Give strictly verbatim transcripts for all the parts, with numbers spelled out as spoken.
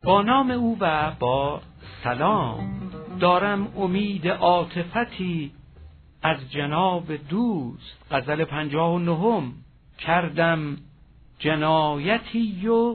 با نام او و با سلام دارم امید عاطفتی از جناب دوست. غزل پنجاه و نهم. کردم جنایتی و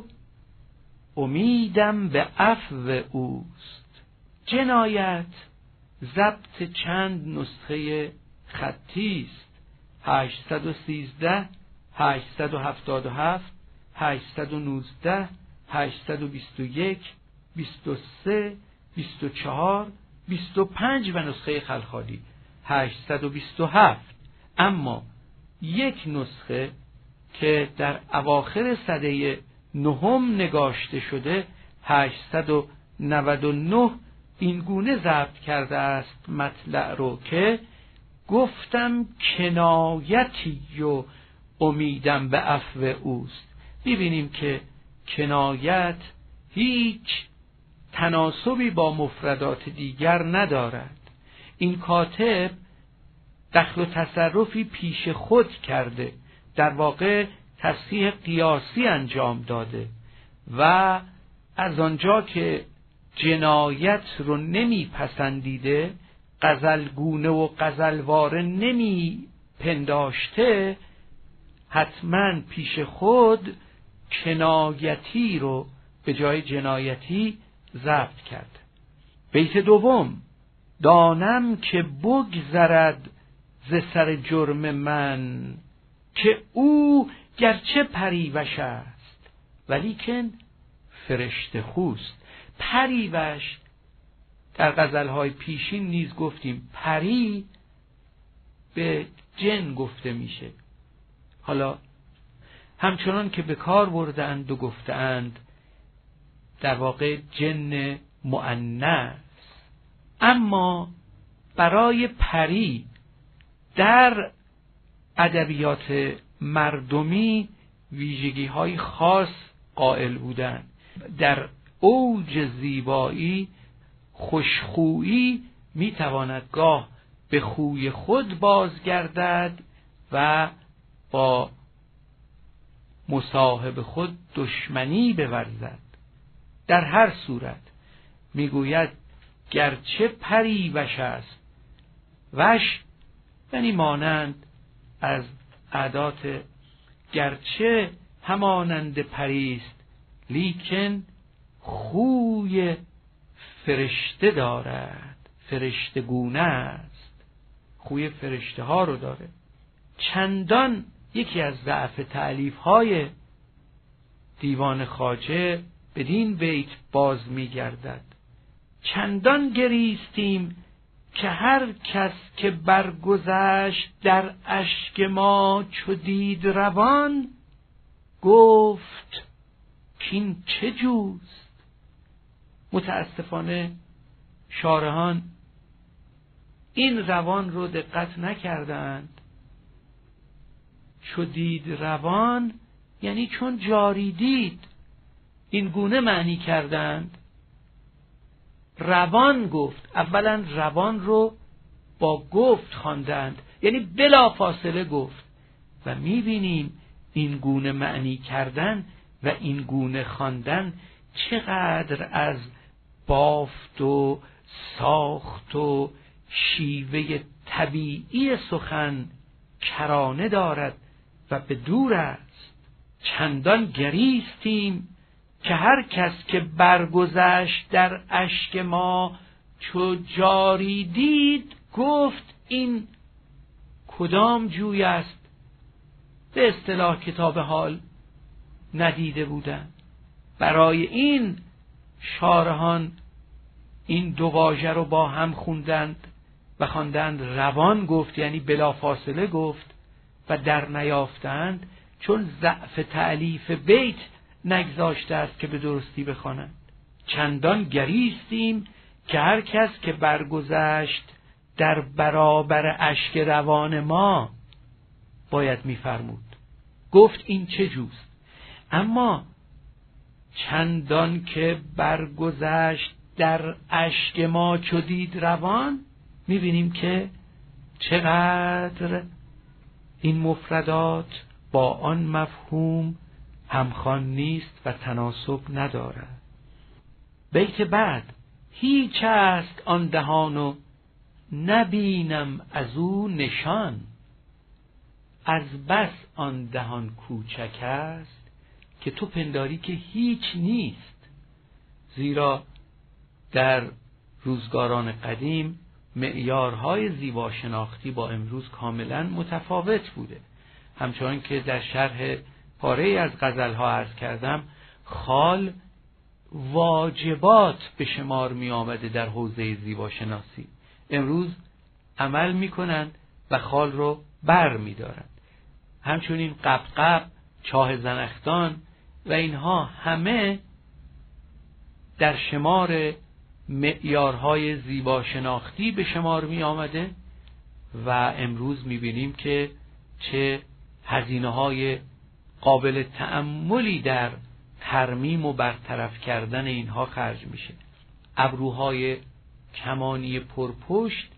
امیدم به عفو اوست. جنایت ضبط چند نسخه خطی است: هشتصد و سیزده، هشتصد و هفتاد و هفت، هشتصد و نوزده، هشتصد و بیست و یک، بیست و سه، بیست و چهار، بیست و پنج و نسخه خلخالی هشتصد و بیست و هفت. اما یک نسخه که در اواخر سده نهم نگاشته شده، هشتصد و نود و نه، این گونه ضبط کرده است مطلع رو که گفتم کنایتی و امیدم به عفو اوست. ببینیم که کنایت هیچ تناسبی با مفردات دیگر ندارد. این کاتب دخل و تصرفی پیش خود کرده، در واقع تصحیح قیاسی انجام داده و از آنجا که جنایت رو نمی پسندیده، غزلگونه و غزلواره نمی پنداشته، حتما پیش خود کنایتی رو به جای جنایتی ضبط کرد. بیت دوم: دانم که بگذرد ز سر جرم من، که او گرچه پریوش است ولیکن فرشته خوست. پریوش در غزلهای پیشین نیز گفتیم پری به جن گفته میشه. حالا همچنان که به کار بردند و گفتند در واقع جن مؤنث، اما برای پری در ادبیات مردمی ویژگی های خاص قائل بودند. در اوج زیبایی خوشخویی میتواند گاه به خوی خود بازگردد و با مصاحب خود دشمنی بورزد. در هر صورت میگوید گرچه پری وش است. وش یعنی مانند از عادات گرچه همانند پریست لیکن خوی فرشته دارد، فرشته گونه است، خوی فرشته ها رو داره. چندان یکی از ضعف تألیف های دیوان خواجه بدین بیت باز می گردد: چندان گریستیم که هر کس که برگذشت در اشک ما چو دید روان، گفت کین چه جوست. متاسفانه شارحان این روان رو دقت نکردند. چو دید روان یعنی چون جاری دید، این گونه معنی کردند. روان گفت، اولا روان رو با گفت خواندند، یعنی بلا فاصله گفت. و میبینیم این گونه معنی کردن و این گونه خواندن چقدر از بافت و ساخت و شیوه طبیعی سخن کرانه دارد و به دور است. چندان گریستیم که هر کس که برگذشت در اشک ما چو جاری دید، گفت این کدام جوی است. به اصطلاح کتاب حال ندیده بودند. برای این شارحان این دو واژه رو با هم خوندند و خواندند روان گفت یعنی بلا فاصله گفت و در نیافتند، چون ضعف تألیف بیت نگذاشته است که به درستی بخوانند. چندان گریستیم که هر کس که برگذشت در برابر اشک روان ما، باید میفرمود گفت این چه جوست. اما چندان که برگذشت در اشک ما چو دید روان، میبینیم که چقدر این مفردات با آن مفهوم همخوان نیست و تناسب ندارد. بیت بعد: هیچ است آن دهان و نبینم از او نشان، از بس آن دهان کوچک است که تو پنداری که هیچ نیست. زیرا در روزگاران قدیم معیارهای زیباشناختی با امروز کاملا متفاوت بوده. همچنان که در شرح پاره از غزلها عرض کردم، خال واجبات به شمار می آمده در حوزه زیباشناسی. امروز عمل می کنند و خال رو بر می دارند. همچنین قبقب، چاه زنخدان و اینها همه در شمار معیارهای زیباشناختی به شمار می آمده و امروز می بینیم که چه هزینه‌های قابل تأملی در ترمیم و برطرف کردن اینها خرج میشه. ابروهای کمانی پرپشت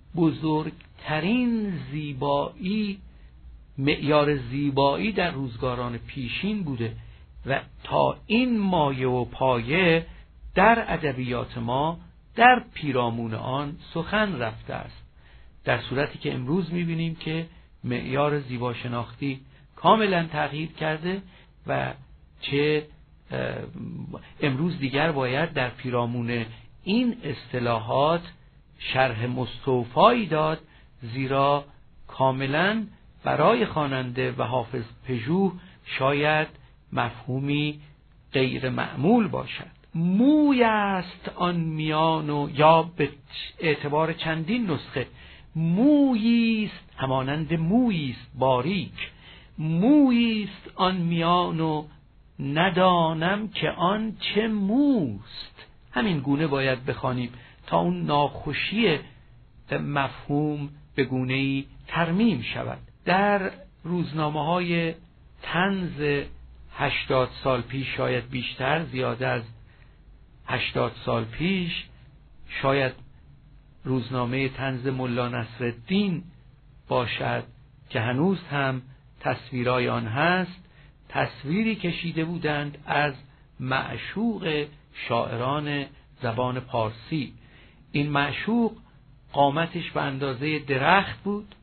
بزرگترین زیبایی، معیار زیبایی در روزگاران پیشین بوده و تا این مایه و پایه در ادبیات ما در پیرامون آن سخن رفته است، در صورتی که امروز میبینیم که معیار زیباشناختی کاملا تغییر کرده و چه امروز دیگر باید در پیرامون این اصطلاحات شرح مستوفایی داد، زیرا کاملا برای خواننده و حافظ پژوه شاید مفهومی غیر معمول باشد. موی است آن میان و یا به اعتبار چندین نسخه مویی است همانند مویی است باریک، مویی است آن میان و ندانم که آن چه موست. همین گونه باید بخوانیم تا اون ناخوشی مفهوم به گونه‌ای ترمیم شود. در روزنامه‌های طنز هشتاد سال پیش، شاید بیشتر، زیاده از هشتاد سال پیش، شاید روزنامه طنز ملا نصرالدین باشد که هنوز هم تصویرای آن هست، تصویری کشیده بودند از معشوق شاعران زبان پارسی. این معشوق قامتش به اندازه درخت بود،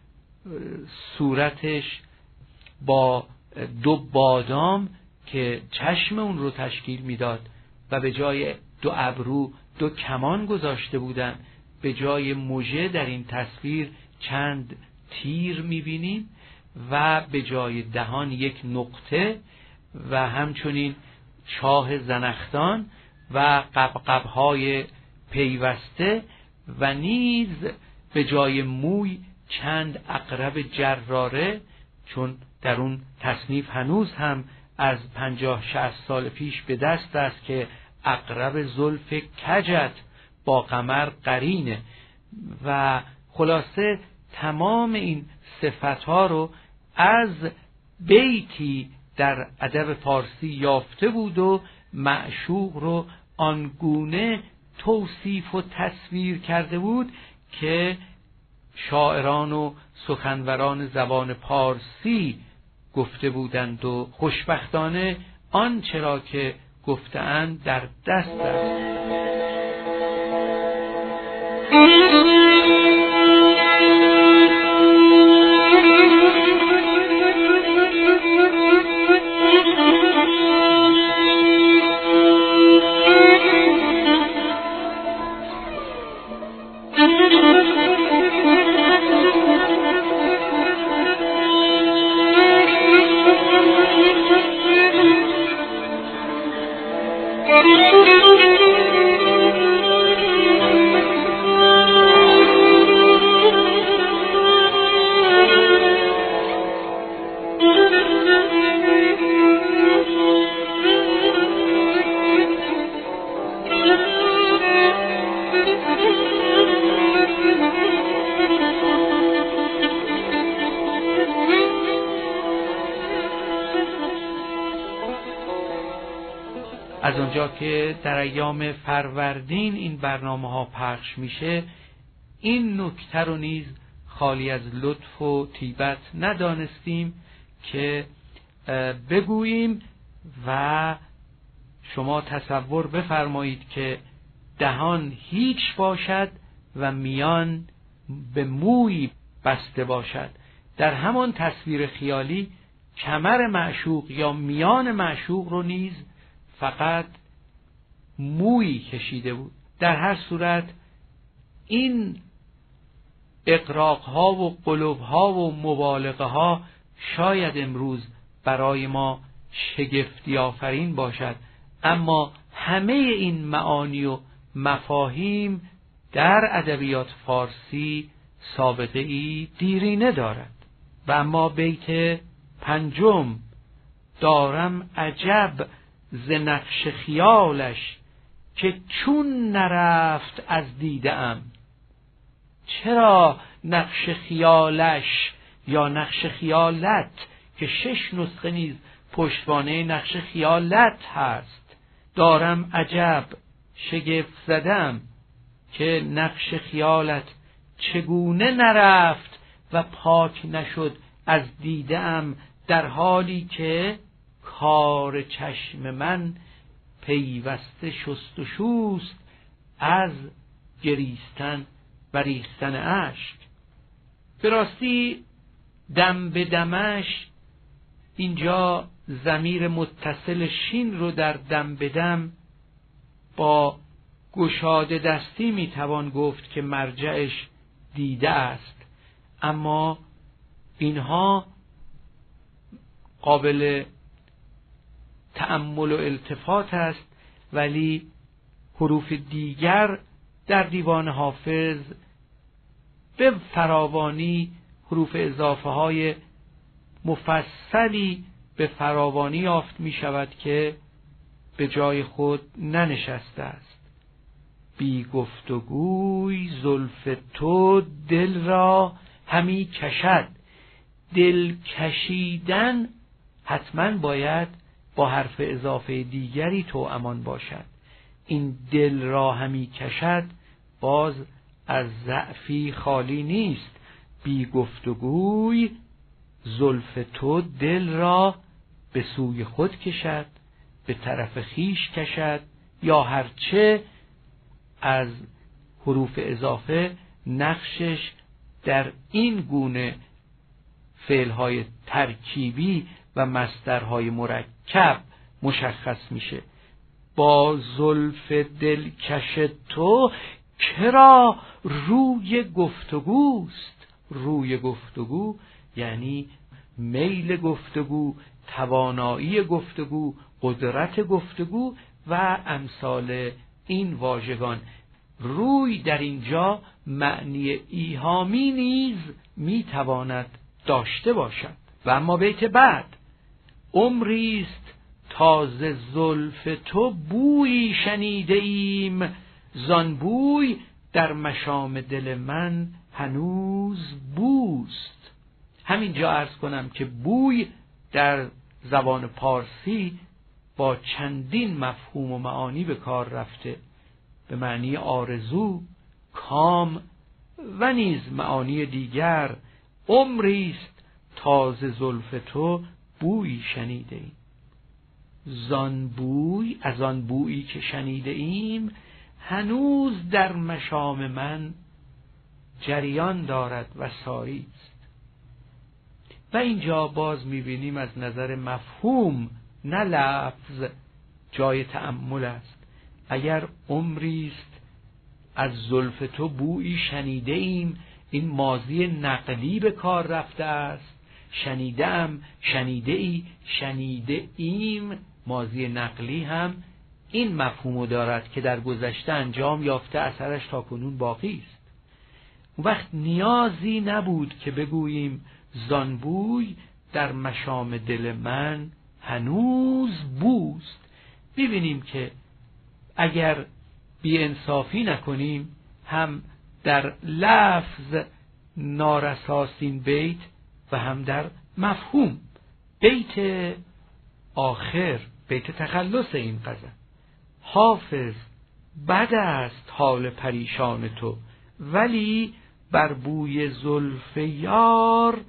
صورتش با دو بادام که چشم اون رو تشکیل میداد و به جای دو ابرو دو کمان گذاشته بودند. به جای مژه در این تصویر چند تیر میبینیم و به جای دهان یک نقطه و همچنین چاه زنخدان و قبقب‌های پیوسته و نیز به جای موی چند عقرب جراره، چون در اون تصنیف هنوز هم از پنجاه شصت سال پیش به دست است که عقرب زلف کجت با قمر قرینه و خلاصه تمام این صفتها رو از بیتی در ادب فارسی یافته بود و معشوق رو آنگونه توصیف و تصویر کرده بود که شاعران و سخنوران زبان پارسی گفته بودند و خوشبختانه آن چرا که گفته‌اند در دست است. از اونجا که در ایام فروردین این برنامه ها پخش میشه، این نکته رو نیز خالی از لطف و طیبت ندانستیم که بگوییم و شما تصور بفرمایید که دهان هیچ باشد و میان به موی بسته باشد. در همان تصویر خیالی کمر معشوق یا میان معشوق رو نیز فقط موی کشیده بود. در هر صورت این اغراق‌ها و قلوب‌ها و مبالغه‌ها شاید امروز برای ما شگفتی آفرین باشد، اما همه این معانی و مفاهیم در ادبیات فارسی سابقه ای دیرینه دارد. و اما بیت پنجم: دارم عجب ز نقش خیالش که چون نرفت از دیده ام. چرا نقش خیالش یا نقش خیالت که شش نسخه نیز پشتوانه نقش خیالت هست، دارم عجب، شگفت زدم که نقش خیالت چگونه نرفت و پاک نشد از دیده ام، در حالی که کار چشم من پیوسته شست و شوست از گریستن و ریختن اشک. به راستی دم به دمش، اینجا ضمیر متصل شین رو در دم به دم با گشاده دستی میتوان گفت که مرجعش دیده است، اما اینها قابل تأمل و التفات است، ولی حروف دیگر در دیوان حافظ به فراوانی حروف اضافه های مفصلی به فراوانی یافت می شود که به جای خود ننشسته است. بی گفتگوی زلف تو دل را همی کشد. دل کشیدن حتما باید با حرف اضافه دیگری توامان باشد. این دل را همی کشد باز از ضعفی خالی نیست. بی گفتگوی زلف تو دل را به سوی خود کشد، به طرف خیش کشد، یا هرچه از حروف اضافه نقشش در این گونه فعلهای ترکیبی و مصدرهای مرکب مشخص میشه. با زلف دلکش تو کرا روی گفتگوست. روی گفتگو یعنی میل گفتگو، توانایی گفتگو، قدرت گفتگو و امثال این واژگان. روی در اینجا معنی ایهامی نیز میتواند داشته باشد. و اما بیت بعد: عمریست تا ز زلف تو بویی شنیده ایم، زان بوی در مشام دل من هنوز بوست. همینجا عرض کنم که بوی در زبان پارسی با چندین مفهوم و معانی به کار رفته، به معنی آرزو، کام و نیز معانی دیگر. عمریست تا ز زلف تو بویی شنیده ایم. زان بوی، از آن بویی که شنیده ایم، هنوز در مشام من جریان دارد و ساری است. و اینجا باز میبینیم از نظر مفهوم نه لفظ جای تأمل است. اگر عمریست از زلف تو بویی شنیده ایم، این ماضی نقلی به کار رفته است. شنیدم، شنیده ای، شنیده ایم، ماضی نقلی هم این مفهومو دارد که در گذشته انجام یافته، اثرش تا کنون باقی است. اون وقت نیازی نبود که بگوییم زانبوی در مشام دل من هنوز بوست. ببینیم که اگر بی‌انصافی نکنیم هم در لفظ نارساست این بیت و هم در مفهوم. بیت آخر، بیت تخلص این غزل: حافظ بد است حال پریشان تو، ولی بر بوی زلف یار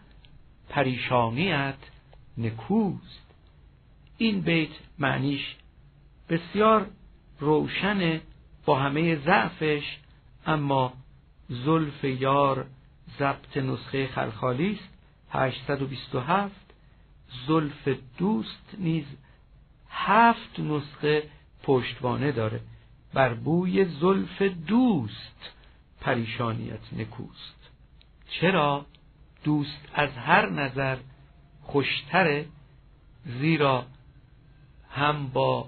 پریشانیت نکوست. این بیت معنیش بسیار روشن با همه ضعفش، اما زلف یار ضبط نسخه خلخالی است هشتصد و بیست و هفت. زلف دوست نیز هفت نسخه پشتوانه داره. بر بوی زلف دوست پریشانیت نکوست. چرا؟ دوست از هر نظر خوشتره، زیرا هم با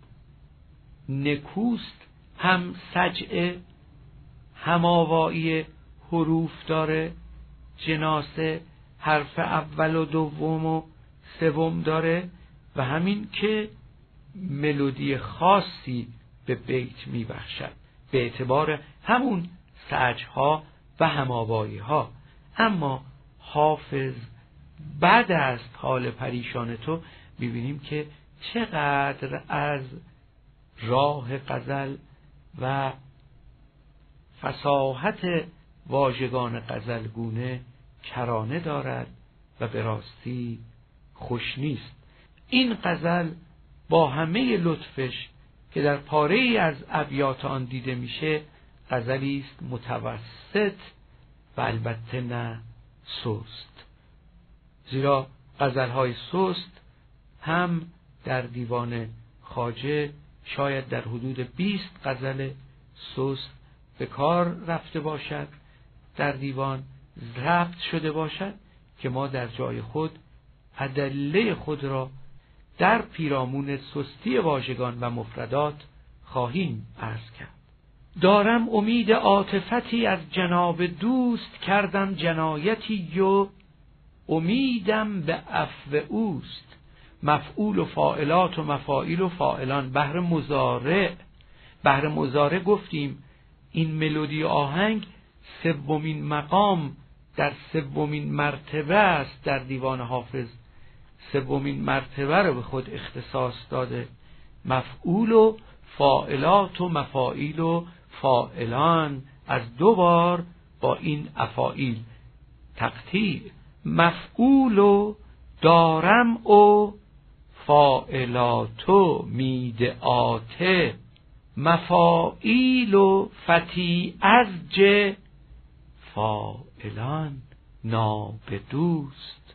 نکوست، هم سجعه، هم آوایی حروف داره، جناسه حرف اول و دوم و سوم داره و همین که ملودی خاصی به بیت میبخشد به اعتبار همون سجعها و همآوایی ها. اما حافظ بعد از حال پریشان تو میبینیم که چقدر از راه غزل و فصاحت واژگان غزلگونه کرانه دارد و به راستی خوش نیست. این غزل با همه لطفش که در پاره ای از ابیات آن دیده میشه، غزلی است متوسط و البته نه سست، زیرا غزلهای سست هم در دیوان خواجه شاید در حدود بیست غزل سست به کار رفته باشد، در دیوان ضبط شده باشد که ما در جای خود ادله خود را در پیرامون سستی واژگان و مفردات خواهیم عرض کرد. دارم امید عاطفتی از جناب دوست، کردم جنایتی و امیدم به عفو اوست. مفعول و فاعلات و مفاعیل و فاعلان. بهر مضارع، بهر مضارع گفتیم این ملودی آهنگ سومین مقام در سومین مرتبه است در دیوان حافظ. سومین مرتبه رو به خود اختصاص داده. مفعول و فاعلات و مفاعیل و فاعلان از دو بار با این افاعیل تقطیع. مفعول و دارم و فاعلاتو میدعاته، مفاعیل و فتی از ج فاعلان نابدوست.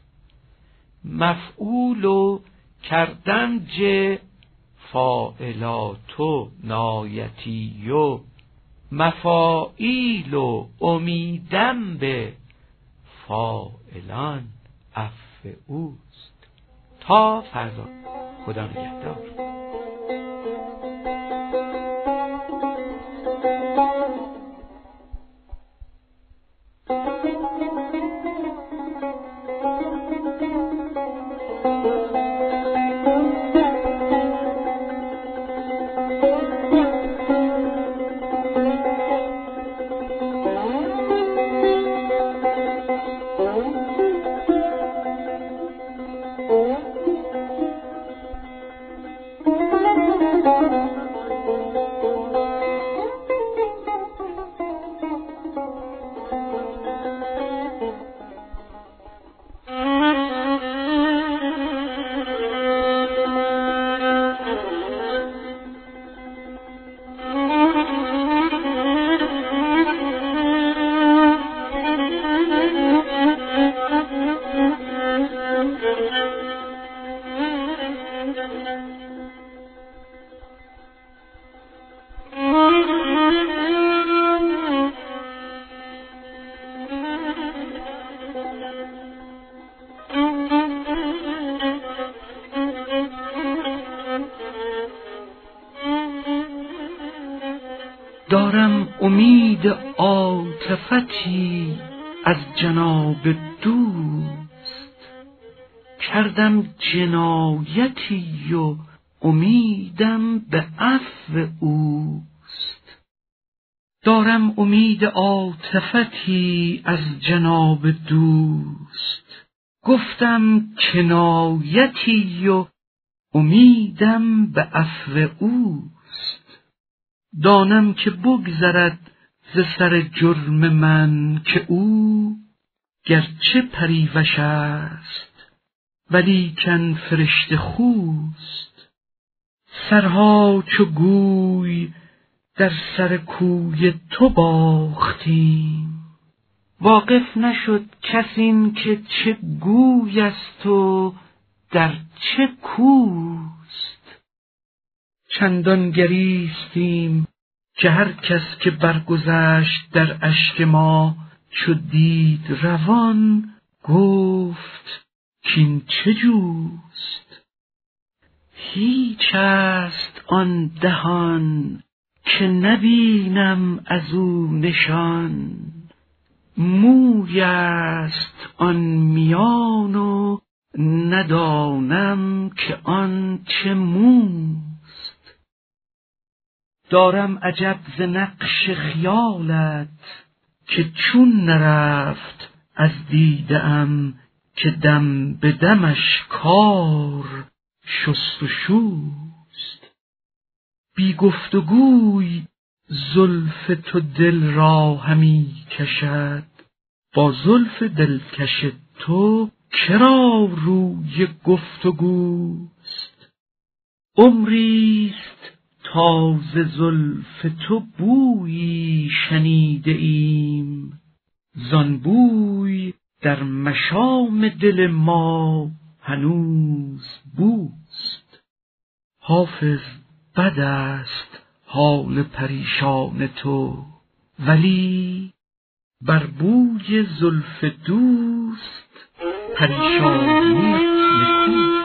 مفعول و کردم ج فاعلاتو نایتیو، مفاعیل و امیدم به فاعلان عفو اوست. تا فردا، خدا نگهدار. دارم امید عاطفتی از جناب دوست، کردم جنایتی و امیدم به عفو اوست. دارم امید عاطفتی از جناب دوست، گفتم کنایتی و امیدم به عفو اوست. دانم که بگذرد ز سر جرم من که او گرچه پریوش است ولیکن فرشته خوست. سرها چو گوی در سر کوی تو باختیم، واقف نشد کس این که چه گوی است و در چه کوست. چندان گریستیم که هر کس که برگذشت در اشک ما، چو دید روان گفت کین چه جوست. هیچ است آن دهان که نبینم از او نشان، موی است آن میان و ندانم که آن چه موست. دارم عجب ز نقش خیالت که چون نرفت از دیده ام، که دم به دمش کار شست و شوست. بی گفت و گوی زلف تو دل را همی کشد، با زلف دلکش تو کرا روی گفت و گوست. عمریست تا ز زلف تو بویی شنیده ایم، زان بوی در مشام دل ما هنوز بوست. حافظ بد است حال پریشان تو، ولی بر بوی زلف دوست پریشانی نکوست.